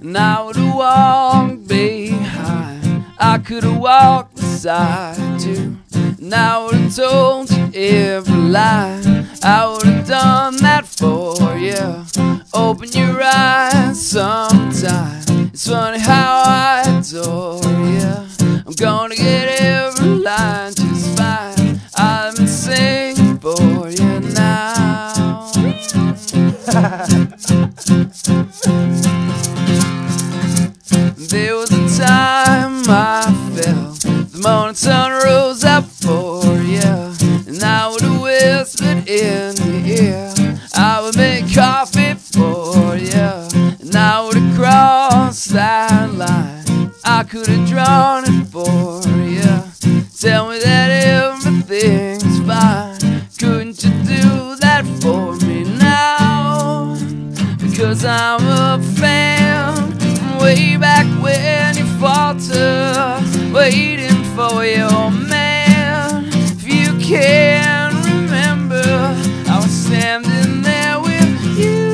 and I would've walked behind. I could've walked beside you, and I would've told you every lie. I would've done that for you. Open your eyes sometime. It's funny how I adore you. I'm gonna get every line just fine. I've been singing for you now. There was a time I felt the morning sun rose up for you, and I would have whispered in your ear. I would make coffee for you, and I would have crossed that line. I could have drawn it for you. Tell me that everything's fine. Couldn't you do that for me now? Because I'm a fan from way back when you faltered, waiting for your man. If you can remember, I was standing there with you.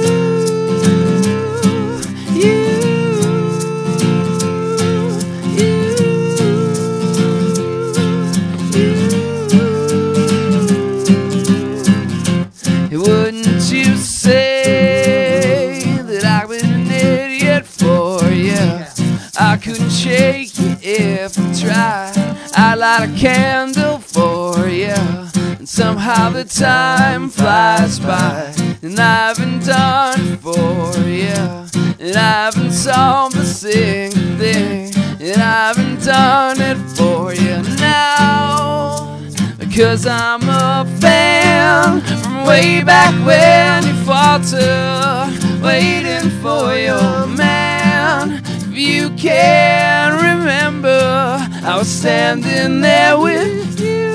Wouldn't you say that I've been an idiot for you? I couldn't shake you if I tried. I'd light a candle for you, and somehow the time flies by. And I haven't done it for you, and I haven't solved a single thing, and I haven't done it for you now. Because I'm a fan from way back when you faltered, waiting for your man. If you can remember, I was standing there with you.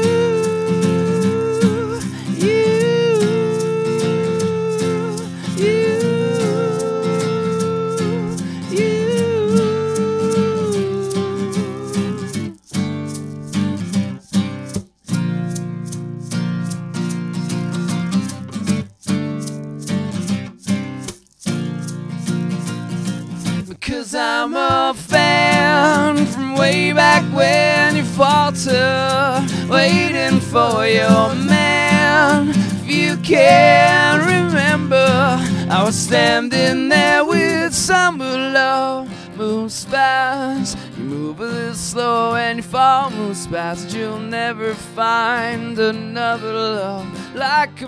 Because I'm a fan from way back when you faltered, waiting for your man. If you can remember, I was standing there with summer love. Moves fast, you move a little slow and you fall, moves fast. You'll never find another love like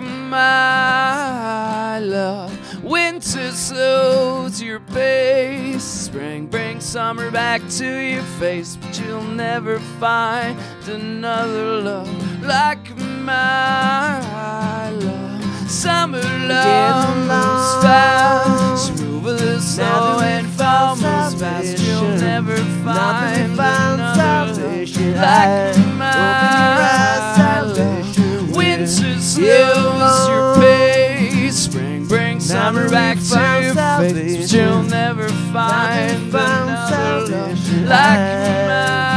my love. Winter slows your pace, spring brings summer back to your face, but you'll never find another love like my love. Summer love moves fast, you move a little slow and fall, moves fast. You'll never find another love like my love. Winter slows your pace, spring brings summer back to your face, but you'll never find another love like mine.